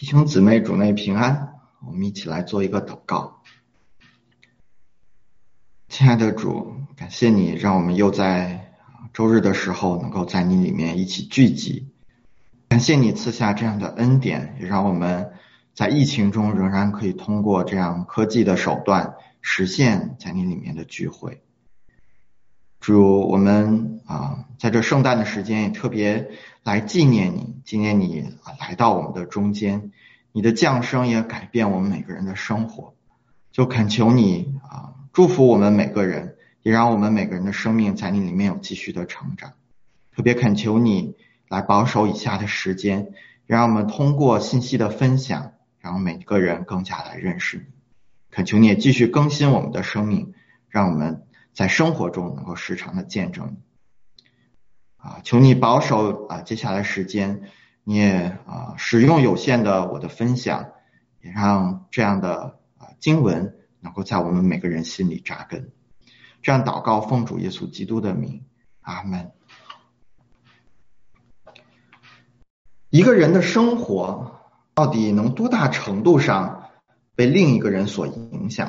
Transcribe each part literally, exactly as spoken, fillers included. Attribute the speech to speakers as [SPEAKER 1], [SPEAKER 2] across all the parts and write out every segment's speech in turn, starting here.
[SPEAKER 1] 弟兄姊妹，主内平安，我们一起来做一个祷告。亲爱的主，感谢你让我们又在周日的时候能够在你里面一起聚集，感谢你赐下这样的恩典，也让我们在疫情中仍然可以通过这样科技的手段实现在你里面的聚会。主，我们啊，在这圣诞的时间也特别来纪念你，纪念你来到我们的中间，你的降生也改变我们每个人的生活，就恳求你啊，祝福我们每个人，也让我们每个人的生命在你里面有继续的成长。特别恳求你来保守以下的时间，让我们通过信息的分享，让每个人更加来认识你。恳求你也继续更新我们的生命，让我们在生活中能够时常的见证你。啊，求你保守啊，接下来时间，你也啊使用有限的我的分享，也让这样的啊经文能够在我们每个人心里扎根。这样祷告，奉主耶稣基督的名，阿们。一个人的生活到底能多大程度上被另一个人所影响？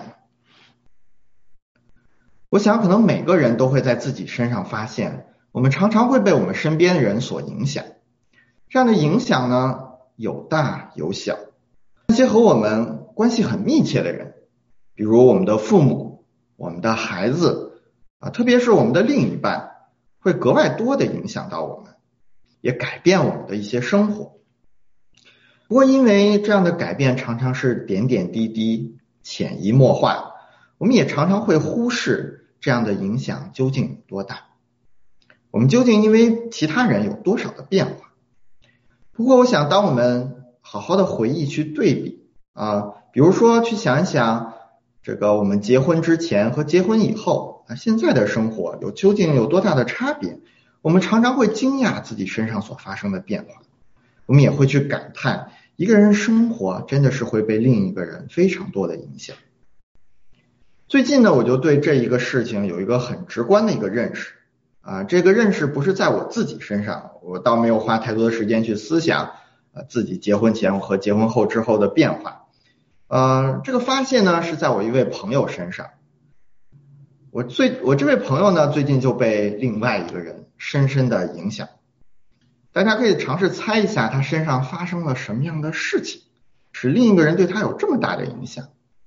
[SPEAKER 1] 我想可能每个人都会在自己身上发现，我们常常会被我们身边的人所影响。这样的影响呢，有大有小。那些和我们关系很密切的人，比如我们的父母、我们的孩子啊，特别是我们的另一半，会格外多的影响到我们，也改变我们的一些生活。不过因为这样的改变常常是点点滴滴、潜移默化，我们也常常会忽视这样的影响究竟有多大，我们究竟因为其他人有多少的变化。不过我想当我们好好的回忆去对比啊，比如说去想一想这个我们结婚之前和结婚以后啊，现在的生活有究竟有多大的差别，我们常常会惊讶自己身上所发生的变化，我们也会去感叹一个人生活真的是会被另一个人非常多的影响。最近呢，我就对这一个事情有一个很直观的一个认识啊，这个认识不是在我自己身上，我倒没有花太多的时间去思想呃自己结婚前和结婚后之后的变化。呃，这个发现呢是在我一位朋友身上。我最我这位朋友呢最近就被另外一个人深深的影响。大家可以尝试猜一下他身上发生了什么样的事情，使另一个人对他有这么大的影响。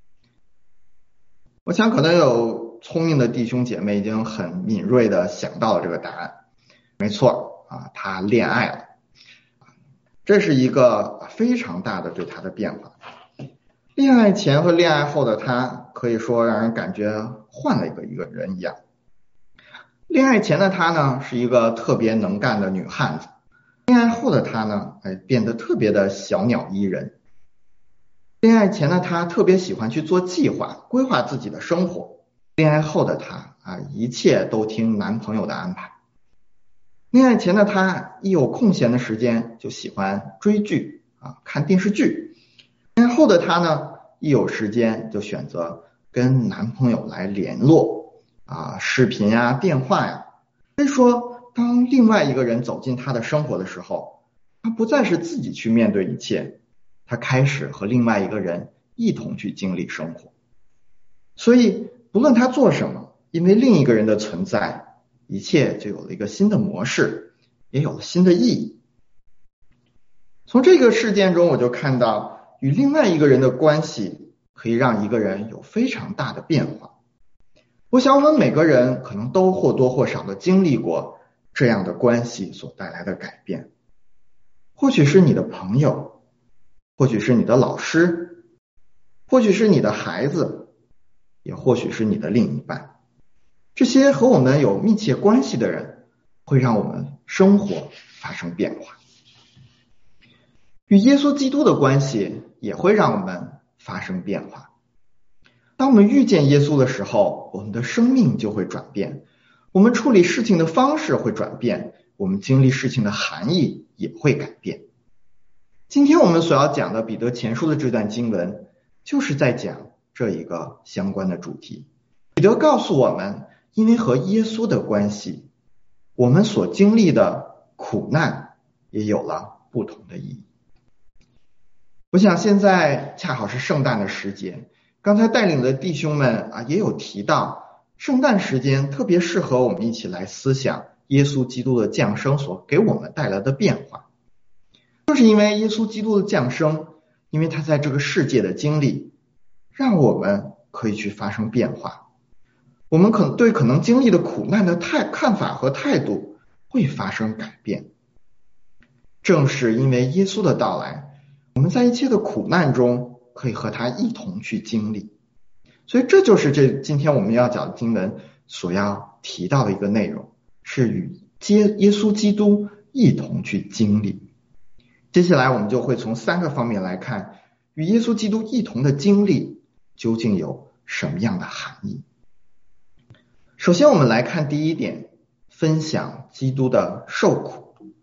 [SPEAKER 1] 我想可能有聪明的弟兄姐妹已经很敏锐的想到了这个答案。没错啊，他恋爱了，这是一个非常大的对他的变化。恋爱前和恋爱后的他可以说让人感觉换了一个一个人一样。恋爱前的他呢是一个特别能干的女汉子，恋爱后的他呢哎变得特别的小鸟依人。恋爱前的他特别喜欢去做计划，规划自己的生活。恋爱后的他啊，一切都听男朋友的安排。恋爱前的他一有空闲的时间就喜欢追剧啊，看电视剧。恋爱后的他呢，一有时间就选择跟男朋友来联络啊，视频呀、电话呀。所以说，当另外一个人走进他的生活的时候，他不再是自己去面对一切，他开始和另外一个人一同去经历生活。所以不论他做什么，因为另一个人的存在，一切就有了一个新的模式，也有了新的意义。从这个事件中我就看到，与另外一个人的关系可以让一个人有非常大的变化。我想我们每个人可能都或多或少的经历过这样的关系所带来的改变。或许是你的朋友，或许是你的老师，或许是你的孩子，也或许是你的另一半。这些和我们有密切关系的人，会让我们生活发生变化。与耶稣基督的关系也会让我们发生变化。当我们遇见耶稣的时候，我们的生命就会转变，我们处理事情的方式会转变，我们经历事情的含义也会改变。今天我们所要讲的彼得前书的这段经文，就是在讲这一个相关的主题。彼得告诉我们，因为和耶稣的关系，我们所经历的苦难也有了不同的意义。 我想现在恰好是圣诞的时节，刚才带领的弟兄们啊也有提到，圣诞时间特别适合我们一起来思想耶稣基督的降生所给我们带来的变化。就是因为耶稣基督的降生，因为他在这个世界的经历，让我们可以去发生变化，我们可能对可能经历的苦难的态看法和态度会发生改变。正是因为耶稣的到来，我们在一切的苦难中可以和他一同去经历，所以这就是这今天我们要讲的经文所要提到的一个内容，是与耶稣基督一同去经历。接下来我们就会从三个方面来看，与耶稣基督一同的经历究竟有什么样的含义。首先我们来看第一点，分享基督的受苦。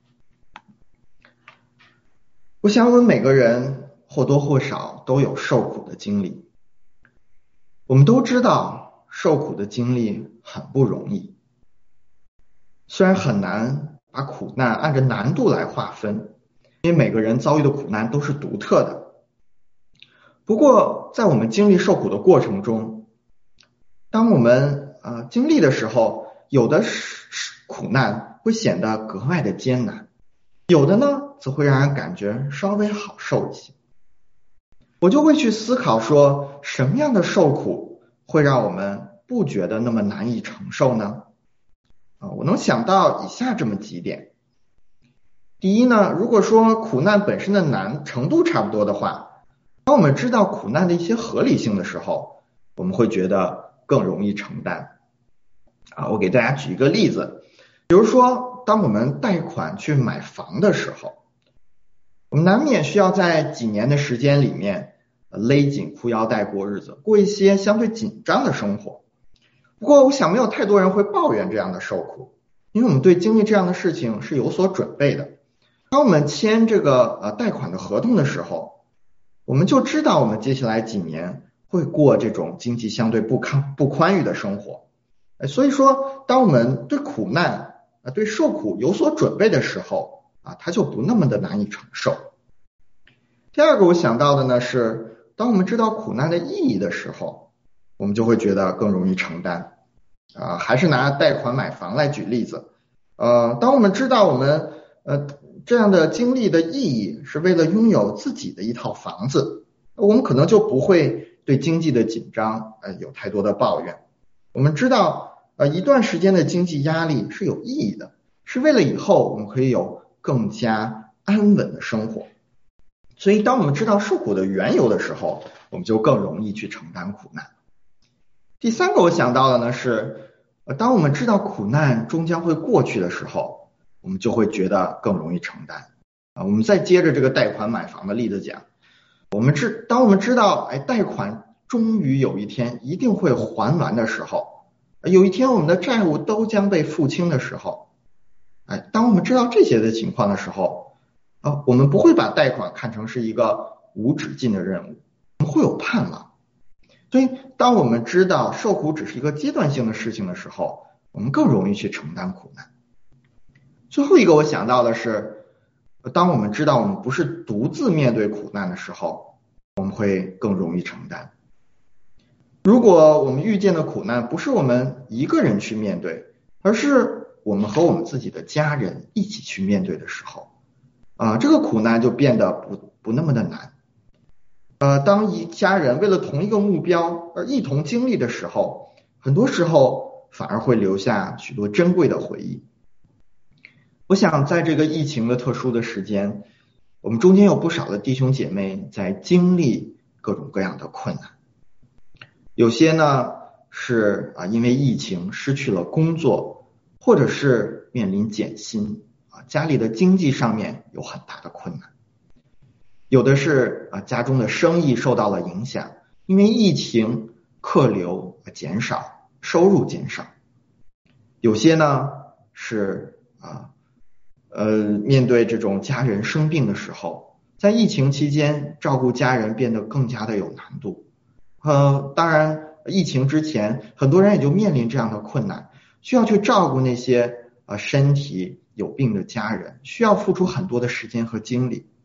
[SPEAKER 1] 我想我们每个人或多或少都有受苦的经历，我们都知道受苦的经历很不容易，虽然很难把苦难按照难度来划分，因为每个人遭遇的苦难都是独特的。不过在我们经历受苦的过程中，当我们呃经历的时候，有的苦难会显得格外的艰难，有的呢则会让人感觉稍微好受一些。我就会去思考说，什么样的受苦会让我们不觉得那么难以承受呢？啊，我能想到以下这么几点。第一呢，如果说苦难本身的难程度差不多的话，当我们知道苦难的一些合理性的时候，我们会觉得更容易承担。啊，我给大家举一个例子，比如说当我们贷款去买房的时候，我们难免需要在几年的时间里面勒紧裤腰带过日子，过一些相对紧张的生活。不过我想没有太多人会抱怨这样的受苦，因为我们对经历这样的事情是有所准备的。当我们签这个呃贷款的合同的时候，我们就知道我们接下来几年会过这种经济相对不宽不宽裕的生活。所以说当我们对苦难啊对受苦有所准备的时候啊，它就不那么的难以承受。第二个我想到的呢是，当我们知道苦难的意义的时候，我们就会觉得更容易承担。啊，还是拿贷款买房来举例子。呃，当我们知道我们呃这样的经历的意义是为了拥有自己的一套房子，我们可能就不会对经济的紧张呃有太多的抱怨。我们知道呃一段时间的经济压力是有意义的，是为了以后我们可以有更加安稳的生活。所以当我们知道受苦的缘由的时候，我们就更容易去承担苦难。第三个我想到的呢是，当我们知道苦难终将会过去的时候，我们就会觉得更容易承担。啊，我们再接着这个贷款买房的例子讲，我们知当我们知道哎贷款终于有一天一定会还完的时候，有一天我们的债务都将被付清的时候，哎，当我们知道这些的情况的时候，啊，我们不会把贷款看成是一个无止境的任务，我们会有盼望。所以当我们知道受苦只是一个阶段性的事情的时候，我们更容易去承担苦难。最后一个我想到的是，当我们知道我们不是独自面对苦难的时候，我们会更容易承担。如果我们遇见的苦难不是我们一个人去面对，而是我们和我们自己的家人一起去面对的时候，啊，这个苦难就变得不不那么的难。呃，当一家人为了同一个目标而一同经历的时候，很多时候反而会留下许多珍贵的回忆。我想在这个疫情的特殊的时间，我们中间有不少的弟兄姐妹在经历各种各样的困难。有些呢是啊因为疫情失去了工作，或者是面临减薪啊，家里的经济上面有很大的困难。有的是啊家中的生意受到了影响，因为疫情客流减少，收入减少。有些呢是啊呃面对这种家人生病的时候，在疫情期间照顾家人变得更加的有难度。呃当然疫情之前很多人也就面临这样的困难，需要去照顾那些呃身体有病的家人，需要付出很多的时间和精力。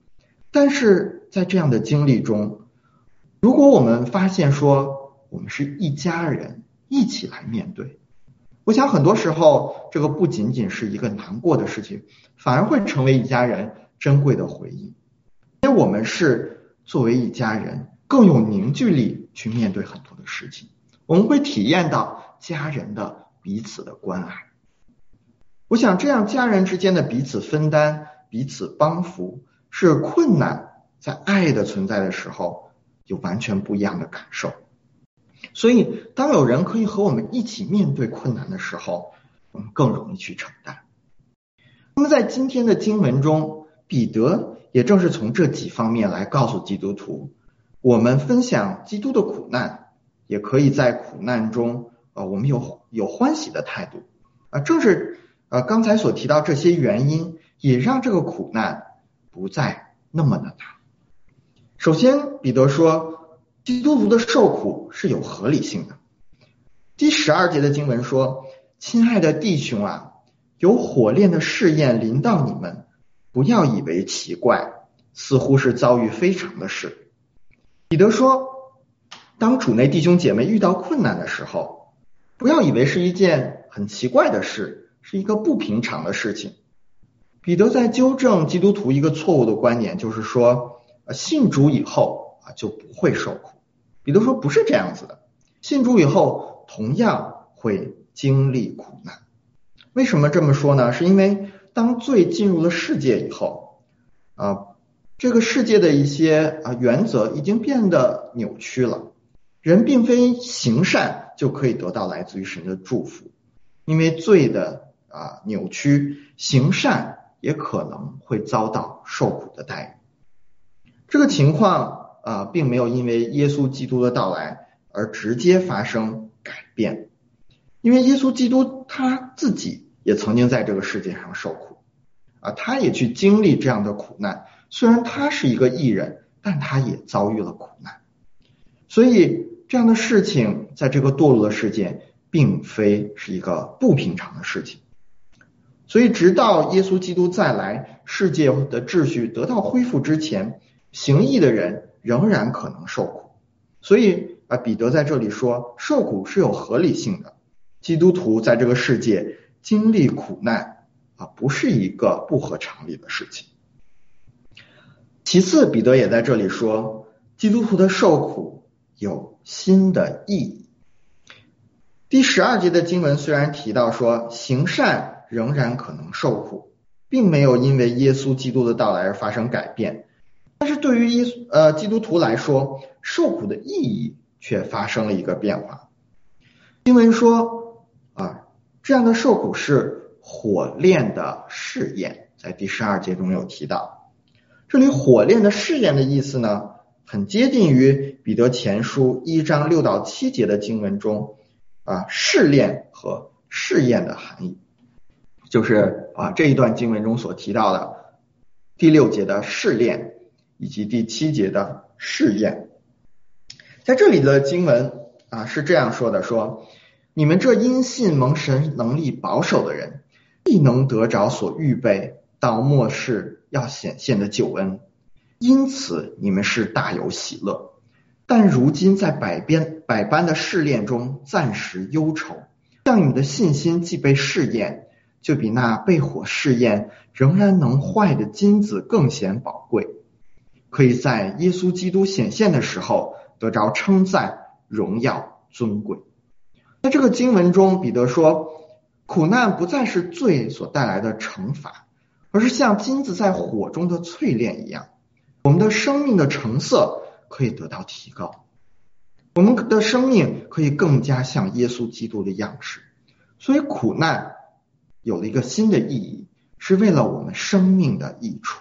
[SPEAKER 1] 但是在这样的经历中，如果我们发现说我们是一家人一起来面对，我想很多时候这个不仅仅是一个难过的事情，反而会成为一家人珍贵的回忆。因为我们是作为一家人更有凝聚力去面对很多的事情，我们会体验到家人的彼此的关爱。我想这样家人之间的彼此分担、彼此帮扶，是困难在爱的存在的时候有完全不一样的感受。所以当有人可以和我们一起面对困难的时候，我们更容易去承担。那么在今天的经文中，彼得也正是从这几方面来告诉基督徒，我们分享基督的苦难，也可以在苦难中呃，我们有有欢喜的态度啊、呃，正是呃刚才所提到这些原因，也让这个苦难不再那么的难。首先彼得说，基督徒的受苦是有合理性的。第十二节的经文说，亲爱的弟兄啊，有火炼的试验临到你们，不要以为奇怪，似乎是遭遇非常的事。彼得说，当主内弟兄姐妹遇到困难的时候，不要以为是一件很奇怪的事，是一个不平常的事情。彼得在纠正基督徒一个错误的观点，就是说信主以后啊就不会受苦。彼得说不是这样子的，信主以后同样会经历苦难。为什么这么说呢？是因为当罪进入了世界以后啊，这个世界的一些啊原则已经变得扭曲了。人并非行善就可以得到来自于神的祝福，因为罪的啊扭曲，行善也可能会遭到受苦的待遇。这个情况啊并没有因为耶稣基督的到来而直接发生改变，因为耶稣基督他自己也曾经在这个世界上受苦啊，他也去经历这样的苦难。虽然他是一个义人，但他也遭遇了苦难。所以这样的事情在这个堕落的世界并非是一个不平常的事情。所以直到耶稣基督再来，世界的秩序得到恢复之前，行义的人仍然可能受苦。所以啊，彼得在这里说，受苦是有合理性的。基督徒在这个世界经历苦难啊，不是一个不合常理的事情。其次，彼得也在这里说，基督徒的受苦有新的意义。第十二节的经文虽然提到说行善仍然可能受苦，并没有因为耶稣基督的到来而发生改变，但是对于耶稣呃基督徒来说，受苦的意义却发生了一个变化。经文说啊，这样的受苦是火炼的试验，在第十二节中有提到。这里火炼的试验的意思呢，很接近于彼得前书一章六到七节的经文中啊试炼和试验的含义，就是啊这一段经文中所提到的第六节的试炼以及第七节的试验。在这里的经文啊是这样说的，说你们这因信蒙神能力保守的人，必能得着所预备到末世要显现的救恩，因此你们是大有喜乐。但如今在百边百般的试炼中暂时忧愁，让你们的信心既被试验，就比那被火试验仍然能坏的金子更显宝贵，可以在耶稣基督显现的时候得着称赞、荣耀、尊贵。在这个经文中，彼得说，苦难不再是罪所带来的惩罚，而是像金子在火中的淬炼一样，我们的生命的成色可以得到提高，我们的生命可以更加像耶稣基督的样式。所以苦难有了一个新的意义，是为了我们生命的益处。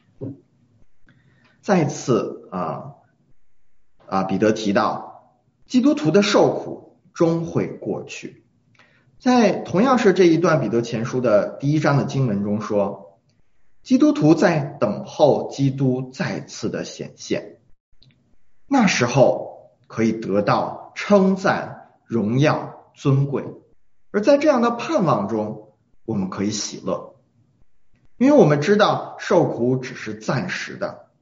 [SPEAKER 1] 再次啊啊，彼得提到基督徒的受苦终会过去。在同样是这一段彼得前书的第一章的经文中说，基督徒在等候基督再次的显现，那时候可以得到称赞、荣耀、尊贵。而在这样的盼望中，我们可以喜乐，因为我们知道受苦只是暂时的，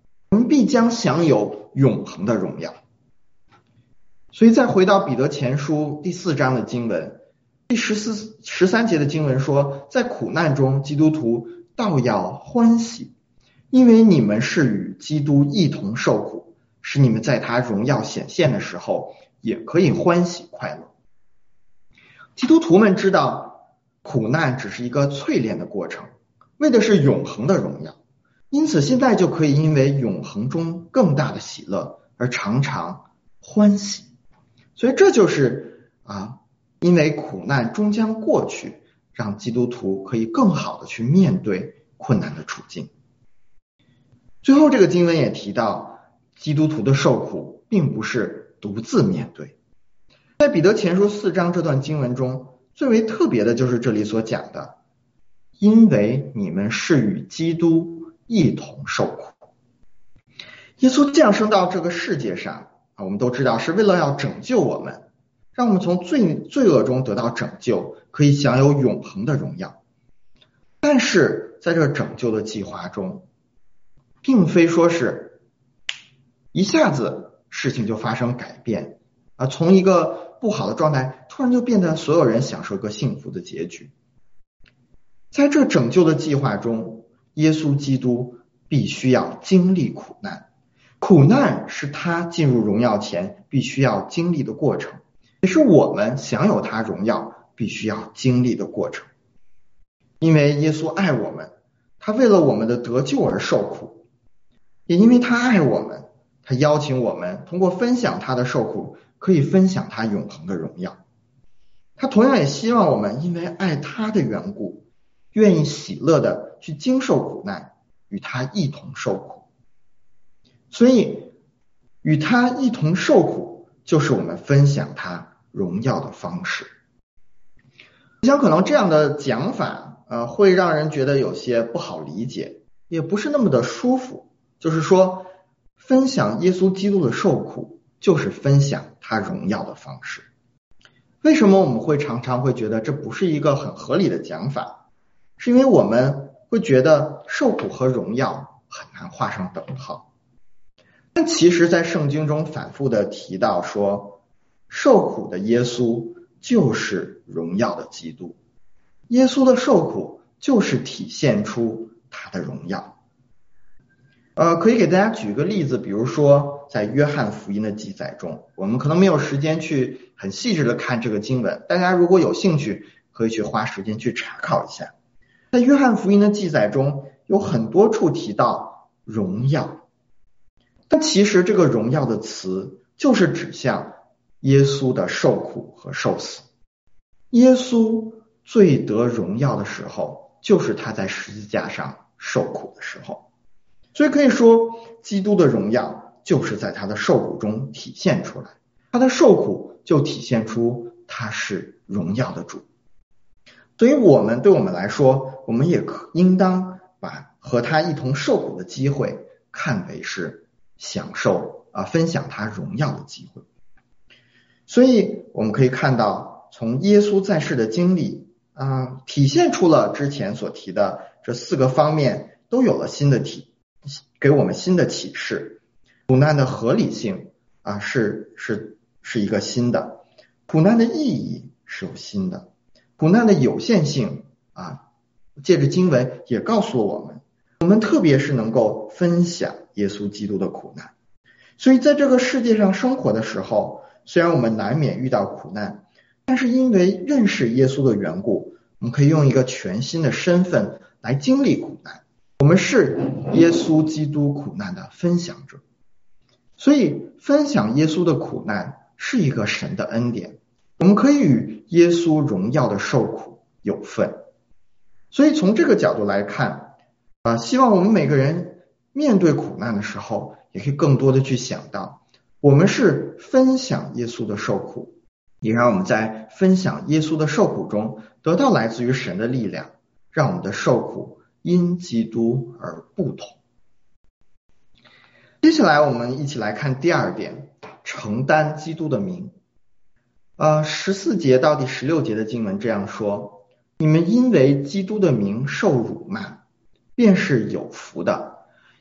[SPEAKER 1] 们必将享有永恒的荣耀。所以再回到彼得前书第四章的经文，第十四、十三节的经文说，在苦难中基督徒倒要欢喜，因为你们是与基督一同受苦，使你们在他荣耀显现的时候也可以欢喜快乐。基督徒们知道苦难只是一个淬炼的过程，为的是永恒的荣耀，因此现在就可以因为永恒中更大的喜乐而常常欢喜。所以这就是啊，因为苦难终将过去，让基督徒可以更好的去面对困难的处境。最后这个经文也提到，基督徒的受苦并不是独自面对。在彼得前书四章这段经文中，最为特别的就是这里所讲的，因为你们是与基督一同受苦。耶稣降生到这个世界上，我们都知道是为了要拯救我们，让我们从罪罪恶中得到拯救，可以享有永恒的荣耀。但是在这拯救的计划中，并非说是一下子事情就发生改变啊，从一个不好的状态突然就变得所有人享受一个幸福的结局。在这拯救的计划中，耶稣基督必须要经历苦难，苦难是他进入荣耀前必须要经历的过程，也是我们享有他荣耀必须要经历的过程。因为耶稣爱我们，他为了我们的得救而受苦，也因为他爱我们，他邀请我们通过分享他的受苦，可以分享他永恒的荣耀。他同样也希望我们因为爱他的缘故，愿意喜乐的去经受苦难，与他一同受苦。所以与他一同受苦，就是我们分享他荣耀的方式。我想可能这样的讲法呃，会让人觉得有些不好理解，也不是那么的舒服。就是说，分享耶稣基督的受苦，就是分享他荣耀的方式。为什么我们会常常会觉得这不是一个很合理的讲法？是因为我们会觉得受苦和荣耀很难画上等号。但其实在圣经中反复的提到说，受苦的耶稣就是荣耀的基督，耶稣的受苦就是体现出他的荣耀。呃，可以给大家举个例子，比如说在约翰福音的记载中，我们可能没有时间去很细致的看这个经文，大家如果有兴趣可以去花时间去查考一下。在约翰福音的记载中有很多处提到荣耀，但其实这个荣耀的词就是指向耶稣的受苦和受死。耶稣最得荣耀的时候，就是他在十字架上受苦的时候。所以可以说，基督的荣耀就是在他的受苦中体现出来，他的受苦就体现出他是荣耀的主。所以我们对我们来说，我们也可应当把和他一同受苦的机会看为是享受啊、呃、分享他荣耀的机会。所以我们可以看到，从耶稣在世的经历啊、呃，体现出了之前所提的这四个方面都有了新的体，给我们新的启示。苦难的合理性啊是是是一个新的，苦难的意义是有新的，苦难的有限性啊，借着经文也告诉了我们，我们特别是能够分享耶稣基督的苦难。所以在这个世界上生活的时候，虽然我们难免遇到苦难，但是因为认识耶稣的缘故，我们可以用一个全新的身份来经历苦难。我们是耶稣基督苦难的分享者，所以分享耶稣的苦难是一个神的恩典，我们可以与耶稣荣耀的受苦有份。所以从这个角度来看啊、呃，希望我们每个人面对苦难的时候，也可以更多的去想到，我们是分享耶稣的受苦，也让我们在分享耶稣的受苦中得到来自于神的力量，让我们的受苦因基督而不同。接下来我们一起来看第二点，承担基督的名。呃，十四节到第十六节的经文这样说，你们因为基督的名受辱骂，便是有福的，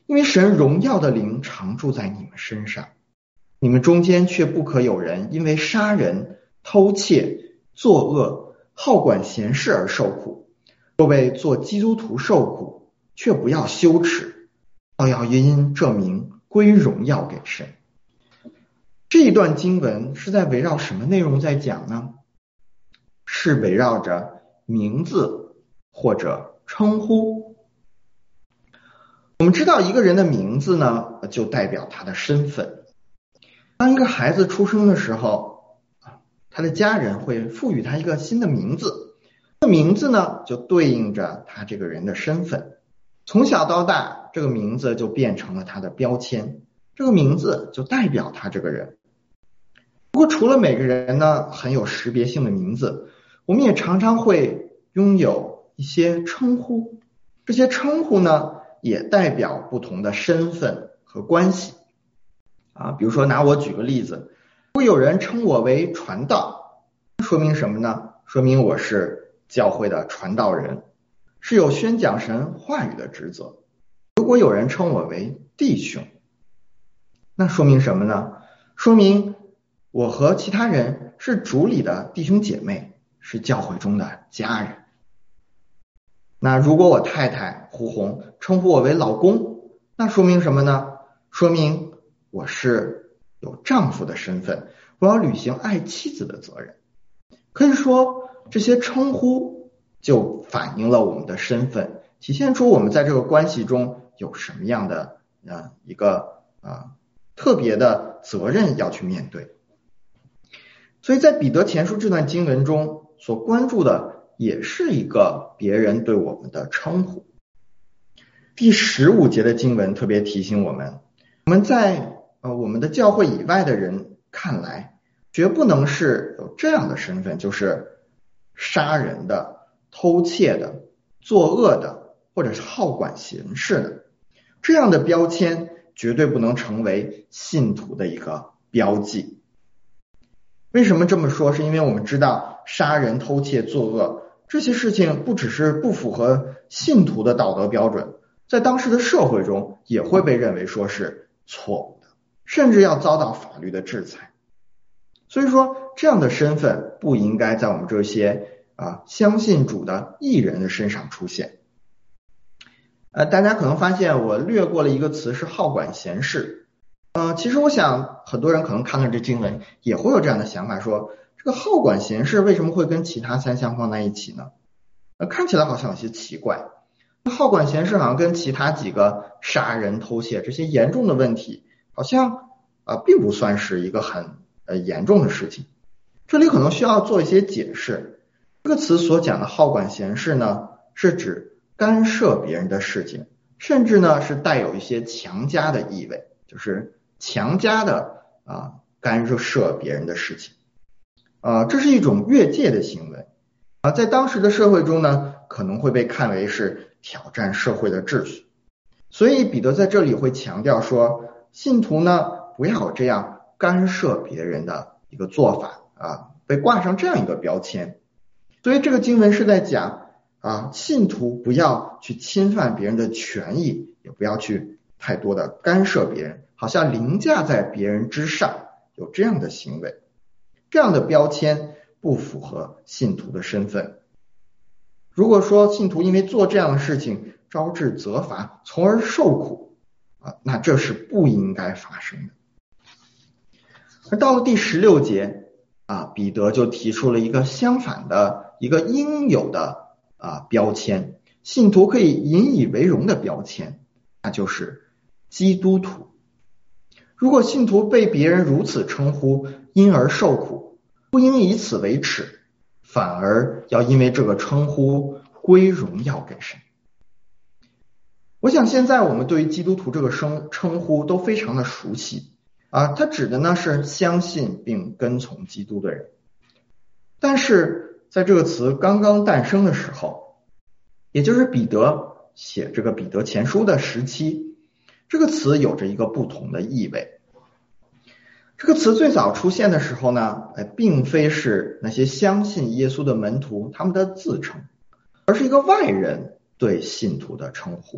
[SPEAKER 1] 因为神荣耀的灵常住在你们身上，你们中间却不可有人因为杀人、偷窃、作恶、好管闲事而受苦。若为做基督徒受苦，却不要羞耻，倒要因这名归荣耀给神。这一段经文是在围绕什么内容在讲呢？是围绕着名字或者称呼。我们知道一个人的名字呢，就代表他的身份。当一个孩子出生的时候，他的家人会赋予他一个新的名字，这个名字呢，就对应着他这个人的身份。从小到大，这个名字就变成了他的标签，这个名字就代表他这个人。不过除了每个人呢很有识别性的名字，我们也常常会拥有一些称呼，这些称呼呢也代表不同的身份和关系啊。比如说拿我举个例子，如果有人称我为传道，说明什么呢？说明我是教会的传道人，是有宣讲神话语的职责。如果有人称我为弟兄，那说明什么呢？说明我和其他人是主里的弟兄姐妹，是教会中的家人。那如果我太太胡红称呼我为老公，那说明什么呢？说明我是有丈夫的身份，我要履行爱妻子的责任。可以说这些称呼就反映了我们的身份，体现出我们在这个关系中有什么样的呃一个呃特别的责任要去面对。所以在彼得前书这段经文中所关注的也是一个别人对我们的称呼。第十五节的经文特别提醒我们，我们在呃我们的教会以外的人看来，绝不能是有这样的身份，就是杀人的、偷窃的、作恶的，或者是好管闲事的。这样的标签绝对不能成为信徒的一个标记。为什么这么说？是因为我们知道杀人、偷窃、作恶这些事情不只是不符合信徒的道德标准，在当时的社会中也会被认为说是错误的，甚至要遭到法律的制裁。所以说这样的身份不应该在我们这些啊相信主的义人的身上出现。呃，大家可能发现我略过了一个词，是好管闲事。呃，其实我想很多人可能看了这经文也会有这样的想法，说这个好管闲事为什么会跟其他三项放在一起呢？呃，看起来好像有些奇怪。好管闲事好像跟其他几个杀人、偷窃这些严重的问题好像呃并不算是一个很呃严重的事情。这里可能需要做一些解释。这个词所讲的好管闲事呢，是指干涉别人的事情，甚至呢是带有一些强加的意味，就是强加的啊干涉别人的事情。啊，这是一种越界的行为啊，在当时的社会中呢，可能会被看为是挑战社会的秩序。所以彼得在这里会强调说，信徒呢不要这样干涉别人的一个做法啊，被挂上这样一个标签。所以这个经文是在讲啊，信徒不要去侵犯别人的权益，也不要去太多的干涉别人，好像凌驾在别人之上，有这样的行为。这样的标签不符合信徒的身份。如果说信徒因为做这样的事情招致责罚，从而受苦啊，那这是不应该发生的。而到了第十六节啊，彼得就提出了一个相反的一个应有的啊标签，信徒可以引以为荣的标签，那就是基督徒。如果信徒被别人如此称呼，因而受苦，不应以此为耻，反而要因为这个称呼归荣耀给神。我想现在我们对于基督徒这个称称呼都非常的熟悉啊，它指的呢是相信并跟从基督的人。但是在这个词刚刚诞生的时候，也就是彼得写这个彼得前书的时期，这个词有着一个不同的意味。这个词最早出现的时候呢，哎，并非是那些相信耶稣的门徒他们的自称，而是一个外人对信徒的称呼。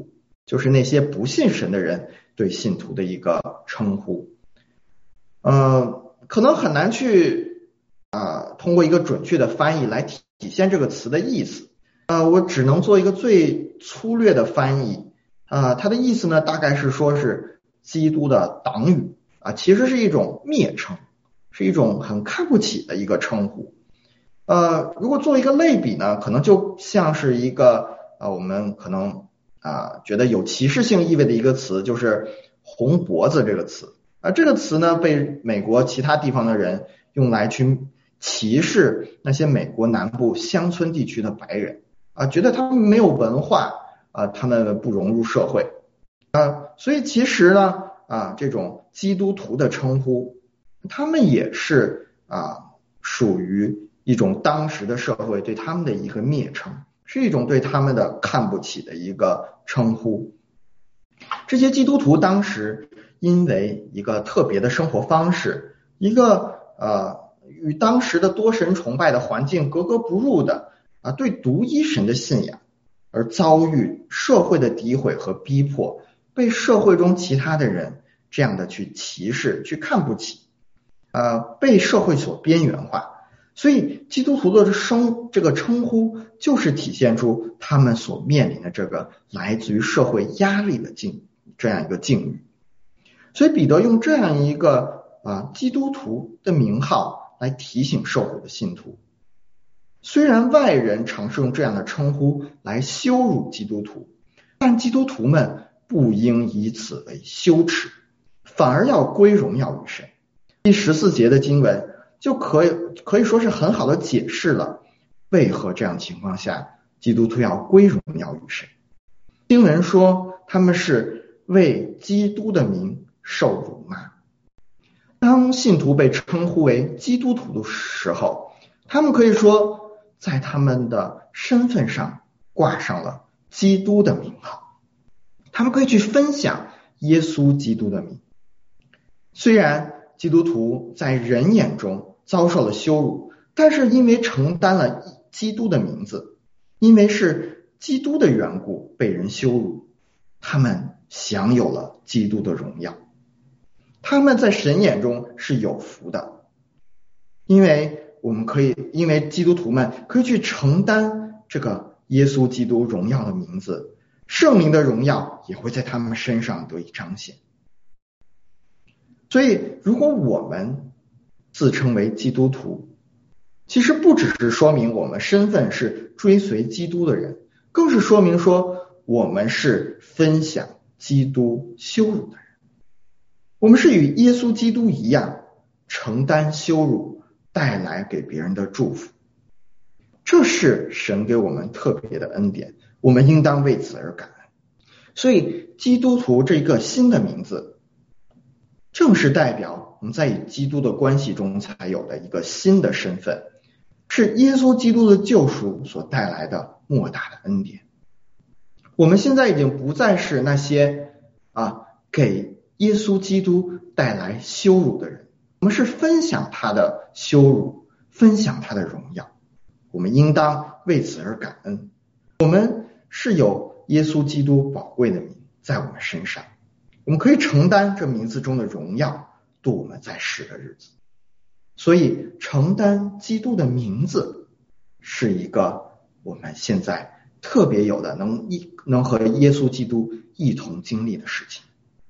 [SPEAKER 1] 就是那些不信神的人对信徒的一个称呼。呃，可能很难去啊、呃、通过一个准确的翻译来体现这个词的意思。呃，我只能做一个最粗略的翻译。啊、呃，它的意思呢，大概是说是基督的党羽啊、呃，其实是一种蔑称，是一种很看不起的一个称呼。呃，如果做一个类比呢，可能就像是一个呃，我们可能啊、呃、觉得有歧视性意味的一个词，就是红脖子这个词啊、呃，这个词呢被美国其他地方的人用来去歧视那些美国南部乡村地区的白人啊、呃，觉得他们没有文化啊、呃，他们不融入社会啊、呃，所以其实呢啊、呃，这种基督徒的称呼，他们也是啊、呃、属于一种当时的社会对他们的一个蔑称，是一种对他们的看不起的一个称呼。这些基督徒当时因为一个特别的生活方式，一个呃与当时的多神崇拜的环境格格不入的啊对独一神的信仰，而遭遇社会的诋毁和逼迫，被社会中其他的人这样的去歧视、去看不起，呃被社会所边缘化。所以基督徒的称这个称呼就是体现出他们所面临的这个来自于社会压力的境这样一个境遇。所以彼得用这样一个啊基督徒的名号来提醒受苦的信徒，虽然外人常是用这样的称呼来羞辱基督徒，但基督徒们不应以此为羞耻，反而要归荣耀于神。第十四节的经文就可以可以说是很好的解释了为何这样情况下基督徒要归荣耀于神。经文说他们是为基督的名受辱骂。当信徒被称呼为基督徒的时候，他们可以说在他们的身份上挂上了基督的名号，他们可以去分享耶稣基督的名。虽然基督徒在人眼中遭受了羞辱，但是因为承担了基督的名字，因为是基督的缘故被人羞辱，他们享有了基督的荣耀。他们在神眼中是有福的，因为我们可以因为基督徒们可以去承担这个耶稣基督荣耀的名字，圣灵的荣耀也会在他们身上得以彰显。所以如果我们自称为基督徒，其实不只是说明我们身份是追随基督的人，更是说明说我们是分享基督羞辱的人。我们是与耶稣基督一样承担羞辱，带来给别人的祝福。这是神给我们特别的恩典，我们应当为此而感恩。所以基督徒这个新的名字正是代表我们在与基督的关系中才有的一个新的身份，是耶稣基督的救赎所带来的莫大的恩典。我们现在已经不再是那些啊给耶稣基督带来羞辱的人，我们是分享他的羞辱，分享他的荣耀，我们应当为此而感恩。我们是有耶稣基督宝贵的名在我们身上，我们可以承担这名字中的荣耀，度我们在世的日子。所以承担基督的名字是一个我们现在特别有的能一能和耶稣基督一同经历的事情。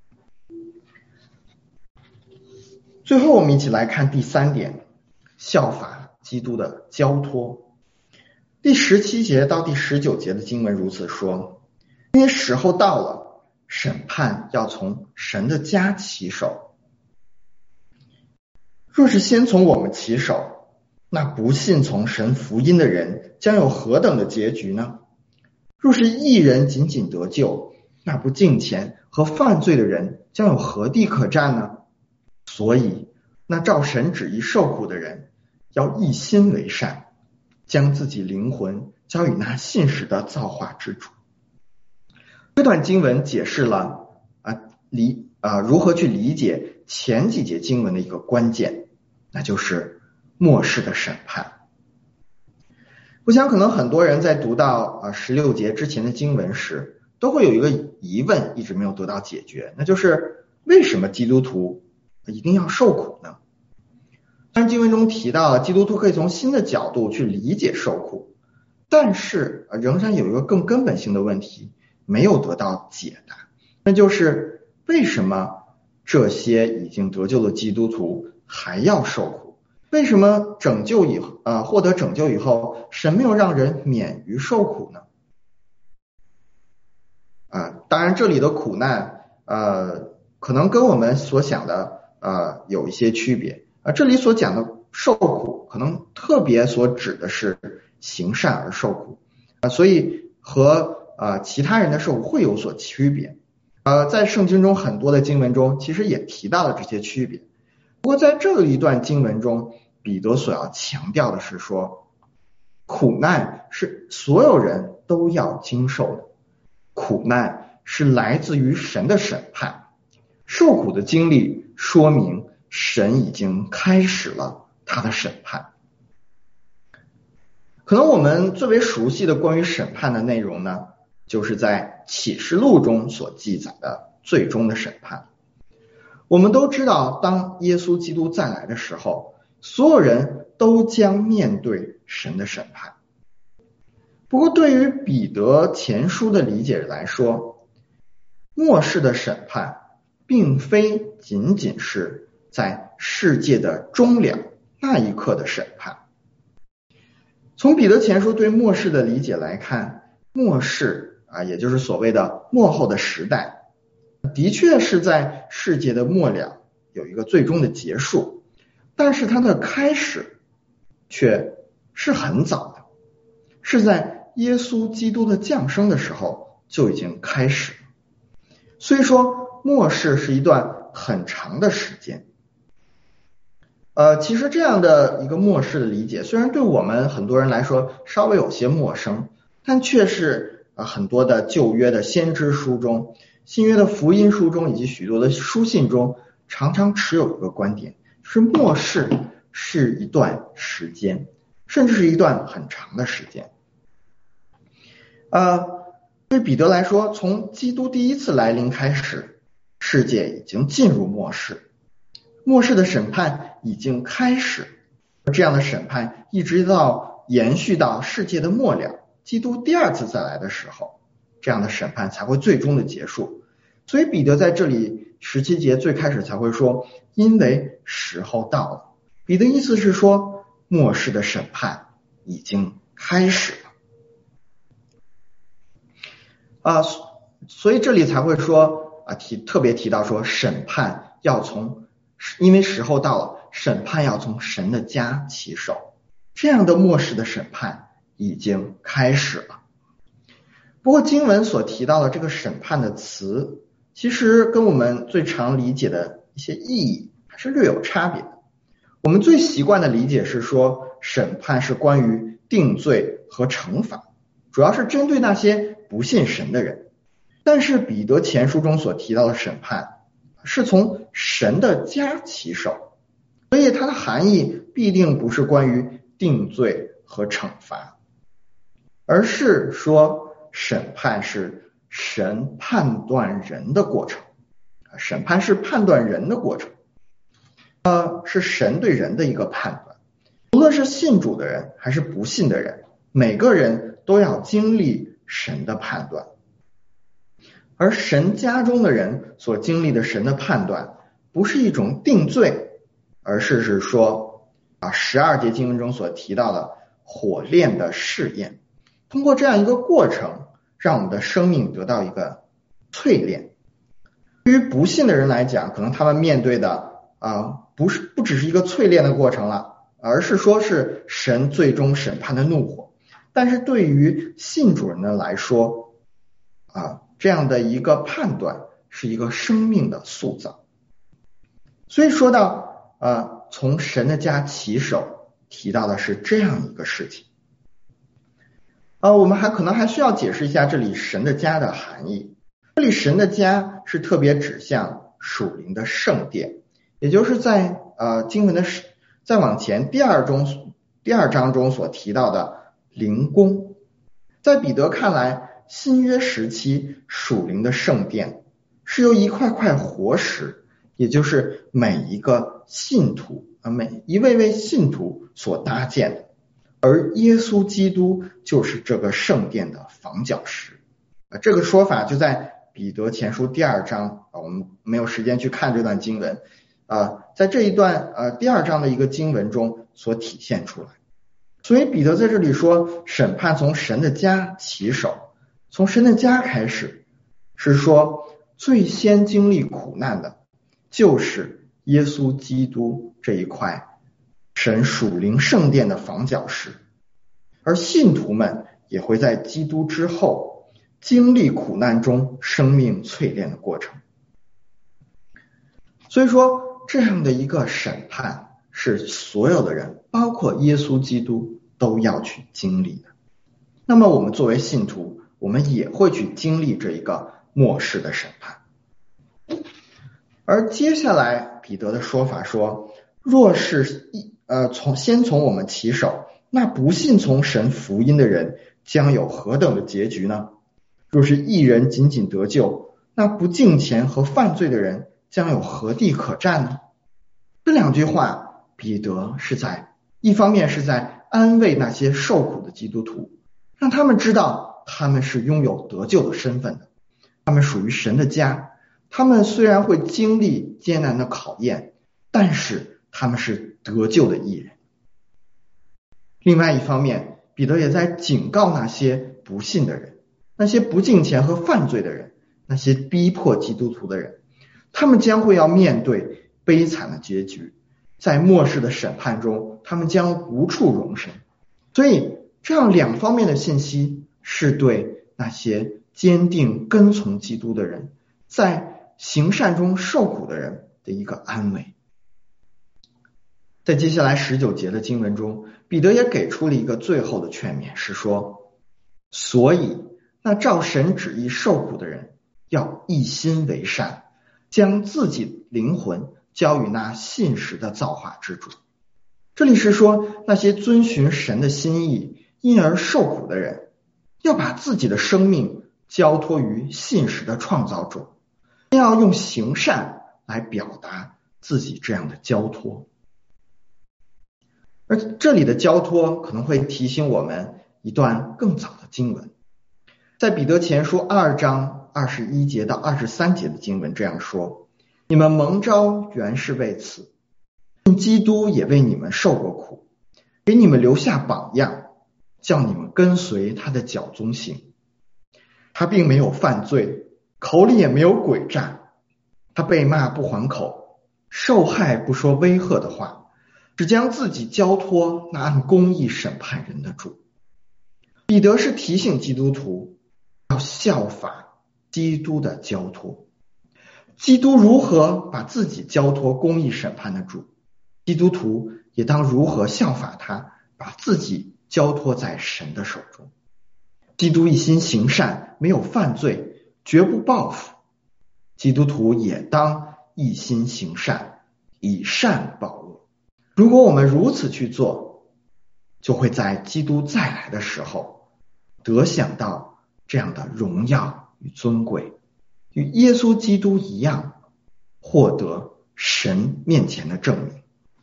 [SPEAKER 1] 最后我们一起来看第三点，效法基督的交托。第十七节到第十九节的经文如此说，因为时候到了，审判要从神的家起手。若是先从我们起手，那不信从神福音的人将有何等的结局呢？若是义人仅仅得救，那不敬虔和犯罪的人将有何地可占呢？所以那照神旨意受苦的人要一心为善，将自己灵魂交与那信实的造化之主。这段经文解释了啊理啊如何去理解前几节经文的一个关键，那就是末世的审判。我想可能很多人在读到啊十六节之前的经文时， 都会有一个疑问一直没有得到解决，那就是为什么基督徒一定要受苦呢？虽然经文中提到基督徒可以从新的角度去理解受苦，但是仍然有一个更根本性的问题没有得到解答，那就是为什么这些已经得救的基督徒还要受苦？为什么拯救以后呃获得拯救以后，神没有让人免于受苦呢？啊、呃，当然这里的苦难呃可能跟我们所想的呃有一些区别啊、呃，这里所讲的受苦可能特别所指的是行善而受苦啊、呃，所以和呃其他人的受苦会有所区别。呃，在圣经中很多的经文中其实也提到了这些区别。不过在这一段经文中，彼得所要强调的是说，苦难是所有人都要经受的，苦难是来自于神的审判，受苦的经历说明神已经开始了他的审判。可能我们最为熟悉的关于审判的内容呢，就是在启示录中所记载的最终的审判。我们都知道，当耶稣基督再来的时候，所有人都将面对神的审判。不过对于彼得前书的理解来说，末世的审判并非仅仅是在世界的终了那一刻的审判。从彼得前书对末世的理解来看，末世啊，也就是所谓的末后的时代，的确是在世界的末了有一个最终的结束，但是它的开始却是很早的，是在耶稣基督的降生的时候就已经开始了。所以说末世是一段很长的时间。呃，其实这样的一个末世的理解，虽然对我们很多人来说稍微有些陌生，但却是呃很多的旧约的先知书中、新约的福音书中以及许多的书信中常常持有一个观点，是末世是一段时间，甚至是一段很长的时间。呃，对彼得来说，从基督第一次来临开始，世界已经进入末世，末世的审判已经开始，而这样的审判一直到延续到世界的末了，基督第二次再来的时候，这样的审判才会最终的结束。所以彼得在这里十七节最开始才会说，因为时候到了。彼得意思是说，末世的审判已经开始了。啊，所以这里才会说啊，提特别提到说，审判要从，因为时候到了，审判要从神的家起手，这样的末世的审判已经开始了。不过经文所提到的这个审判的词，其实跟我们最常理解的一些意义还是略有差别的。我们最习惯的理解是说，审判是关于定罪和惩罚，主要是针对那些不信神的人。但是彼得前书中所提到的审判是从神的家起手，所以它的含义必定不是关于定罪和惩罚，而是说审判是神判断人的过程，审判是判断人的过程，呃，是神对人的一个判断。无论是信主的人还是不信的人，每个人都要经历神的判断。而神家中的人所经历的神的判断，不是一种定罪，而是是说啊，十二节经文中所提到的火炼的试验，通过这样一个过程，让我们的生命得到一个淬炼。对于不信的人来讲，可能他们面对的啊，不是不只是一个淬炼的过程了，而是说是神最终审判的怒火。但是对于信主人的来说啊，这样的一个判断是一个生命的塑造。所以说到呃，从神的家起手，提到的是这样一个事情。呃，我们还可能还需要解释一下这里神的家的含义。这里神的家是特别指向属灵的圣殿，也就是在呃经文的再往前第二中第二章中所提到的灵宫。在彼得看来， 新约时期属灵的圣殿是由一块块活石，也就是每一个信徒啊，每一位位信徒所搭建的，而耶稣基督就是这个圣殿的房角石啊。这个说法就在彼得前书第二章啊，我们没有时间去看这段经文啊，在这一段呃第二章的一个经文中所体现出来。所以彼得在这里说，审判从神的家起手，从神的家开始，是说最先经历苦难的就是耶稣基督这一块神属灵圣殿的房角石，而信徒们也会在基督之后经历苦难中生命淬炼的过程。所以说这样的一个审判是所有的人，包括耶稣基督都要去经历的。那么我们作为信徒，我们也会去经历这一个末世的审判。而接下来彼得的说法说，若是呃从先从我们起手，那不信从神福音的人将有何等的结局呢？若是义人仅仅得救，那不敬虔和犯罪的人将有何地可站呢？这两句话，彼得是在一方面是在安慰那些受苦的基督徒，让他们知道他们是拥有得救的身份的，他们属于神的家，他们虽然会经历艰难的考验，但是他们是得救的义人。另外一方面，彼得也在警告那些不信的人，那些不敬虔和犯罪的人，那些逼迫基督徒的人，他们将会要面对悲惨的结局，在末世的审判中，他们将无处容身。所以这样两方面的信息是对那些坚定跟从基督的人，在行善中受苦的人的一个安慰。在接下来十九节的经文中，彼得也给出了一个最后的劝勉，是说，所以那照神旨意受苦的人要一心为善，将自己灵魂交与那信实的造化之主。这里是说，那些遵循神的心意因而受苦的人，要把自己的生命交托于信实的创造主，要用行善来表达自己这样的交托。而这里的交托可能会提醒我们一段更早的经文，在彼得前书二章二十一节到二十三节的经文这样说，你们蒙召原是为此，基督也为你们受过苦，给你们留下榜样，叫你们跟随他的脚踪行。他并没有犯罪，口里也没有诡诈，他被骂不还口，受害不说威吓的话，只将自己交托那按公义审判人的主。彼得是提醒基督徒要效法基督的交托，基督如何把自己交托公义审判的主，基督徒也当如何效法他，把自己交托在神的手中。基督一心行善，没有犯罪，绝不报复，基督徒也当一心行善，以善报恶。如果我们如此去做，就会在基督再来的时候得享到这样的荣耀与尊贵，与耶稣基督一样，获得神面前的证明。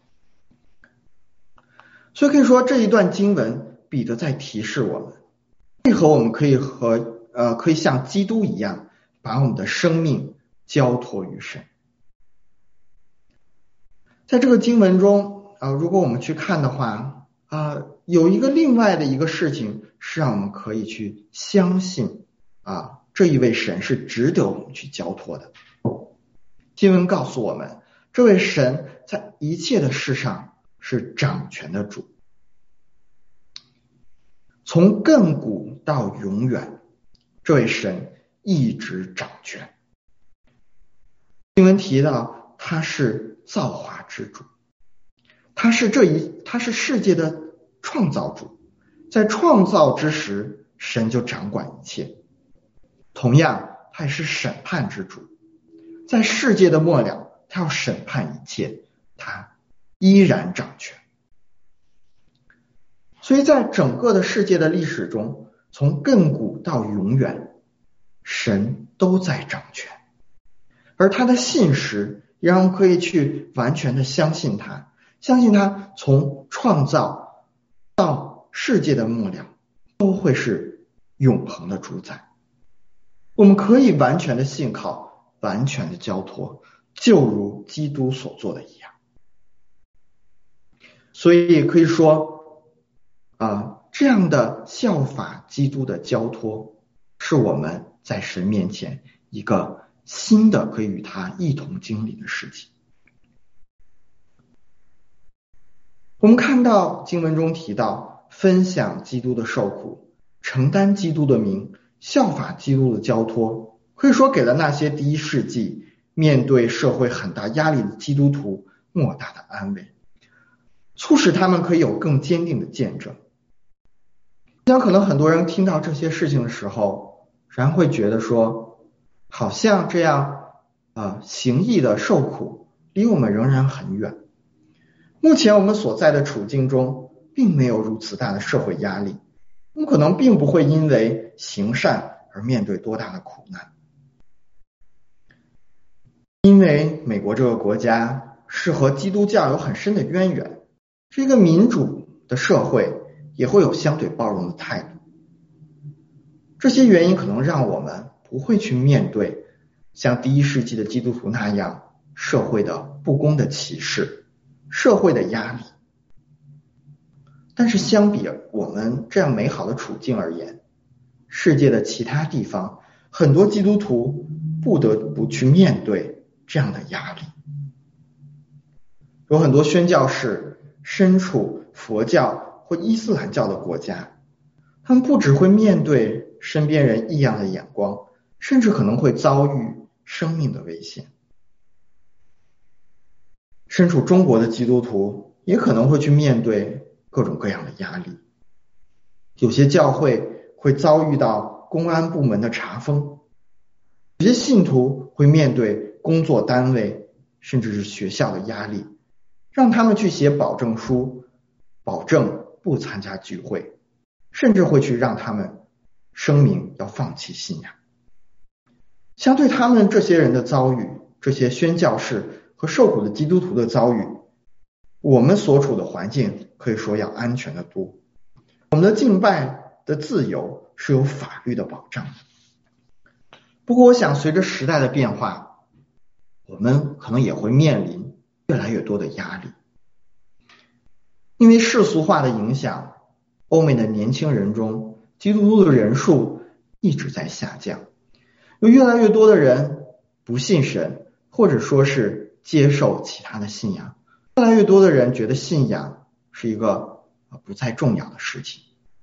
[SPEAKER 1] 所以可以说，这一段经文彼得在提示我们，为何我们可以和呃可以像基督一样，把我们的生命交托于神。在这个经文中啊、呃，如果我们去看的话啊、呃，有一个另外的一个事情是让我们可以去相信啊，这一位神是值得我们去交托的。经文告诉我们，这位神在一切的事上是掌权的主，从亘古到永远，这位神一直掌权。经文提到他是造化之主，他是这一他是世界的创造主，在创造之时神就掌管一切。同样他也是审判之主，在世界的末了他要审判一切，他依然掌权。所以在整个的世界的历史中， 从亘古到永远，神都在掌权，而他的信实也让我们可以去完全的相信他，相信他从创造到世界的末了都会是永恒的主宰。我们可以完全的信靠，完全的交托，就如基督所做的一样。所以可以说啊、呃，这样的效法基督的交托是我们在神面前一个新的可以与他一同经历的事情。我们看到经文中提到分享基督的受苦，承担基督的名，效法基督的交托，可以说给了那些第一世纪面对社会很大压力的基督徒莫大的安慰，促使他们可以有更坚定的见证。像可能很多人听到这些事情的时候，然会觉得说，好像这样啊、呃、行义的受苦离我们仍然很远。目前我们所在的处境中并没有如此大的社会压力，我们可能并不会因为行善而面对多大的苦难。因为美国这个国家是和基督教有很深的渊源，是一个民主的社会，也会有相对包容的态度。这些原因可能让我们不会去面对像第一世纪的基督徒那样社会的不公的歧视，社会的压力。但是相比我们这样美好的处境而言，世界的其他地方很多基督徒不得不去面对这样的压力。有很多宣教士身处佛教或伊斯兰教的国家，他们不只会面对身边人异样的眼光，甚至可能会遭遇生命的危险。身处中国的基督徒也可能会去面对各种各样的压力，有些教会会遭遇到公安部门的查封，有些信徒会面对工作单位甚至是学校的压力，让他们去写保证书，保证不参加聚会，甚至会去让他们声明要放弃信仰。相对他们这些人的遭遇，这些宣教士和受苦的基督徒的遭遇，我们所处的环境可以说要安全得多。我们的敬拜的自由是有法律的保障的。不过我想随着时代的变化，我们可能也会面临越来越多的压力。因为世俗化的影响，欧美的年轻人中基督徒的人数一直在下降，有越来越多的人不信神，或者说是接受其他的信仰，越来越多的人觉得信仰是一个不再重要的事情。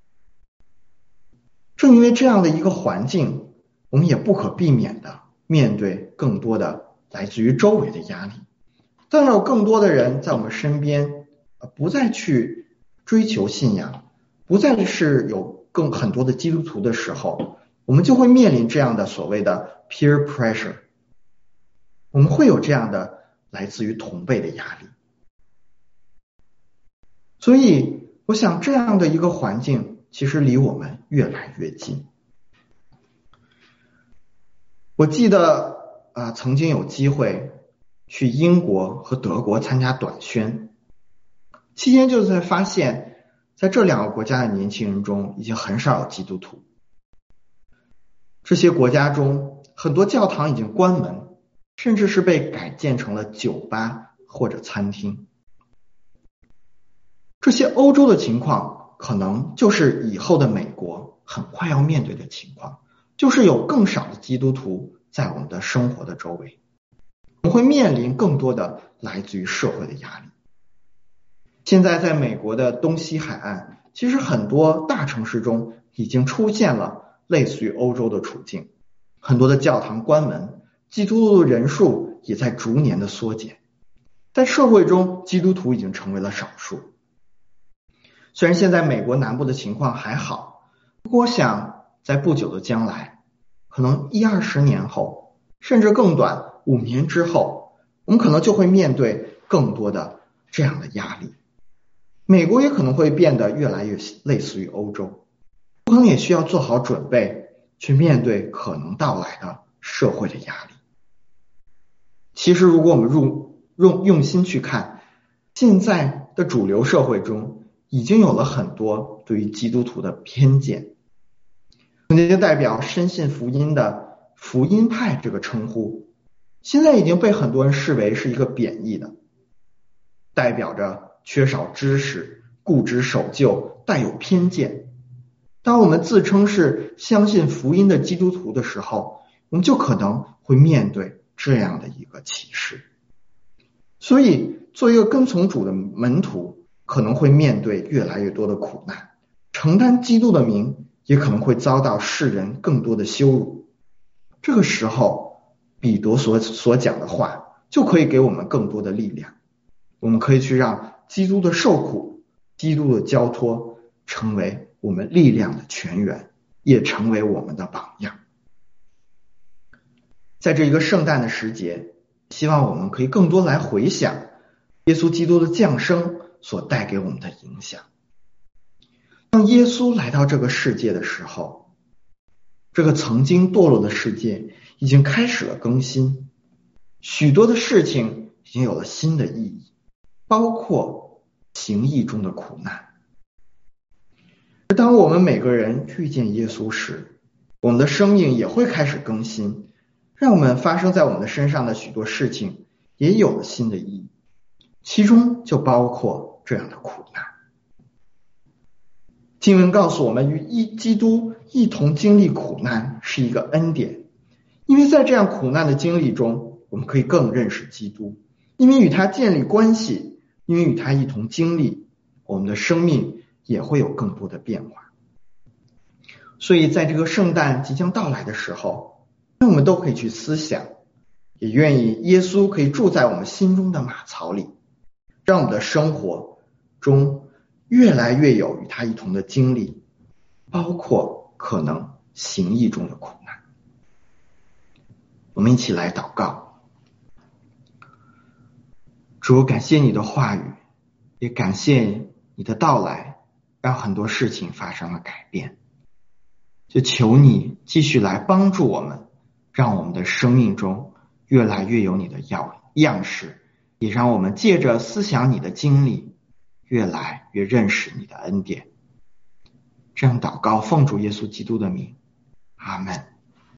[SPEAKER 1] 正因为这样的一个环境，我们也不可避免的面对更多的来自于周围的压力。当有更多的人在我们身边不再去追求信仰，不再是有更很多的基督徒的时候，我们就会面临这样的所谓的 peer pressure， 我们会有这样的来自于同辈的压力。所以我想这样的一个环境其实离我们越来越近。我记得啊、呃，曾经有机会去英国和德国参加短宣，期间就在发现在这两个国家的年轻人中已经很少有基督徒。这些国家中很多教堂已经关门，甚至是被改建成了酒吧或者餐厅。这些欧洲的情况可能就是以后的美国很快要面对的情况，就是有更少的基督徒在我们的生活的周围，我们会面临更多的来自于社会的压力。现在在美国的东西海岸，其实很多大城市中已经出现了类似于欧洲的处境，很多的教堂关门，基督徒的人数也在逐年的缩减，在社会中基督徒已经成为了少数。虽然现在美国南部的情况还好，不过我想在不久的将来，可能一二十年后，甚至更短五年之后，我们可能就会面对更多的这样的压力。美国也可能会变得越来越类似于欧洲， 可能也需要做好准备，去面对可能到来的社会的压力。其实如果我们入用用心去看，现在的主流社会中已经有了很多对于基督徒的偏见。曾经代表深信福音的福音派这个称呼，现在已经被很多人视为是一个贬义的，代表着缺少知识、固执守旧、带有偏见。当我们自称是相信福音的基督徒的时候，我们就可能会面对这样的一个歧视。所以做一个跟从主的门徒，可能会面对越来越多的苦难，承担基督的名也可能会遭到世人更多的羞辱。这个时候彼得所所讲的话就可以给我们更多的力量，我们可以去让基督的受苦、基督的交托成为我们力量的泉源，也成为我们的榜样。在这一个圣诞的时节，希望我们可以更多来回想耶稣基督的降生所带给我们的影响。当耶稣来到这个世界的时候，这个曾经堕落的世界已经开始了更新，许多的事情已经有了新的意义，包括行义中的苦难。而当我们每个人遇见耶稣时，我们的生命也会开始更新，让我们发生在我们的身上的许多事情也有了新的意义，其中就包括这样的苦难。经文告诉我们，与一基督一同经历苦难是一个恩典，因为在这样苦难的经历中，我们可以更认识基督，因为与他建立关系，因为与他一同经历，我们的生命也会有更多的变化。所以在这个圣诞即将到来的时候，让我们都可以去思想，也愿意耶稣可以住在我们心中的马槽里，让我们的生活中越来越有与他一同的经历，包括可能行义中的苦难。我们一起来祷告。主，感谢你的话语，也感谢你的到来，让很多事情发生了改变。就求你继续来帮助我们，让我们的生命中越来越有你的样样式，也让我们借着思想你的经历，越来越认识你的恩典。这样祷告，奉主耶稣基督的名，阿们。